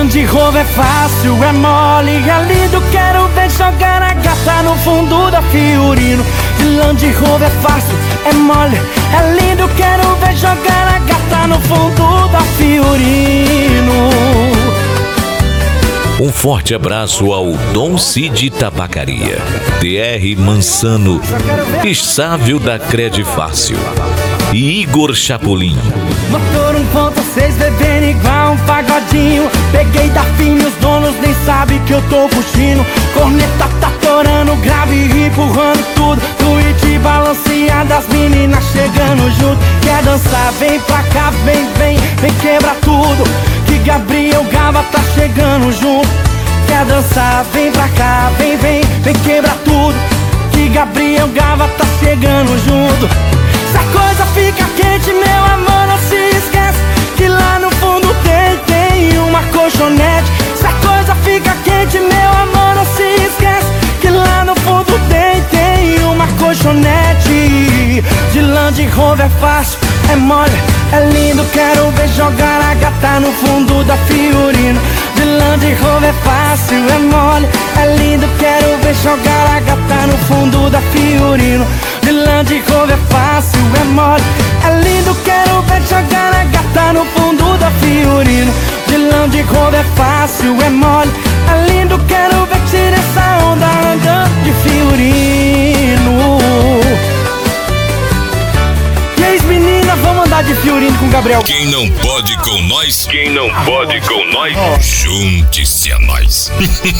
Land Rover é fácil, é mole, é lindo. Quero ver jogar a gata no fundo da Fiorino. De Land Rover é fácil, é mole, é lindo. Quero ver jogar a gata no fundo da Fiorino. Um forte abraço ao Dom Cid Tabacaria, DR Mansano, Estávio da Cred Fácil e Igor Chapolin. Motor 1.6 bebendo igual um pagodinho. Peguei da fim, os donos nem sabem que eu tô curtindo. Corneta tá torando, grave e empurrando tudo. Tweet balanceada, as meninas chegando junto. Quer dançar, vem pra cá, vem, vem, vem quebra tudo. Que Gabriel Gava tá chegando junto. Quer dançar, vem pra cá, vem, vem, vem quebra tudo. Que Gabriel Gava tá chegando junto. Se a coisa fica quente, meu amor, não se esquece que lá no fundo tem uma colchonete. Se a coisa fica quente, meu amor, não se esquece que lá no fundo tem uma colchonete. De Land Rover é fácil, é mole, é lindo. Quero ver jogar a gata no fundo da Fiorino. De Land Rover é fácil, é mole, é lindo. Quero ver jogar a gata no fundo da Fiorino. De Land Rover é fácil, é mole, é lindo. Quero ver jogar a gata no fundo da Fiorino. De Land Rover é fácil, é mole, é lindo. Quero ver tirar essa onda andando de Fiorino. E aí, meninas, vamos andar de Fiorino com o Gabriel. Quem não pode com nós, quem não pode com nós, junte-se a nós.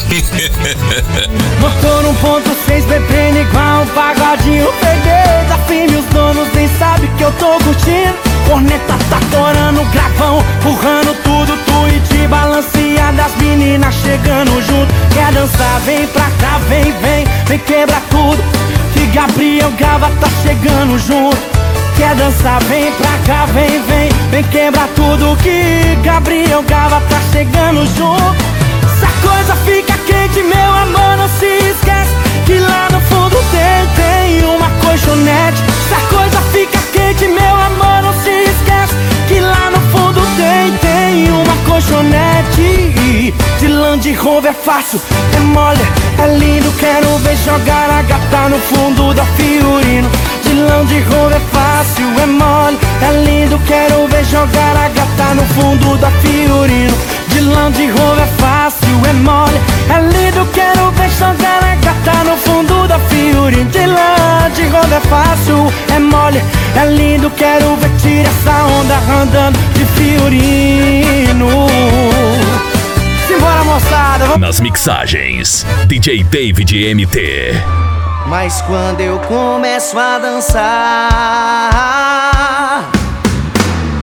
Motor 1.6 bebendo igual um pagodinho. Peguei da firme, os donos nem sabem que eu tô curtindo. Corneta tá torando, gravão, empurrando tudo. Tweet balanceada, as meninas chegando junto. Quer dançar, vem pra cá, vem, vem, vem quebra tudo. Que Gabriel Gava tá chegando junto. Quer dançar, vem pra cá, vem, vem, vem quebra tudo. Que Gabriel Gava tá chegando junto. Se a coisa fica quente, meu amor, não se esquece que lá no fundo tem uma colchonete. Se a coisa fica quente, meu amor, não se esquece que lá no fundo tem uma colchonete. De Land Rover é fácil, é mole, é lindo. Quero ver jogar a gata no fundo da Fiorino. De Land Rover é fácil, é mole, é lindo. Quero ver jogar a gata no fundo da Fiorino. De Land Rover é fácil, é mole, é lindo. Quero ver jogar a gata no fundo da Fiorino. De Land Rover é fácil, é mole, é lindo. Quero ver tirar essa onda andando de Fiorino. Simbora, moçada, vamos. Nas mixagens, DJ David MT. Mas quando eu começo a dançar,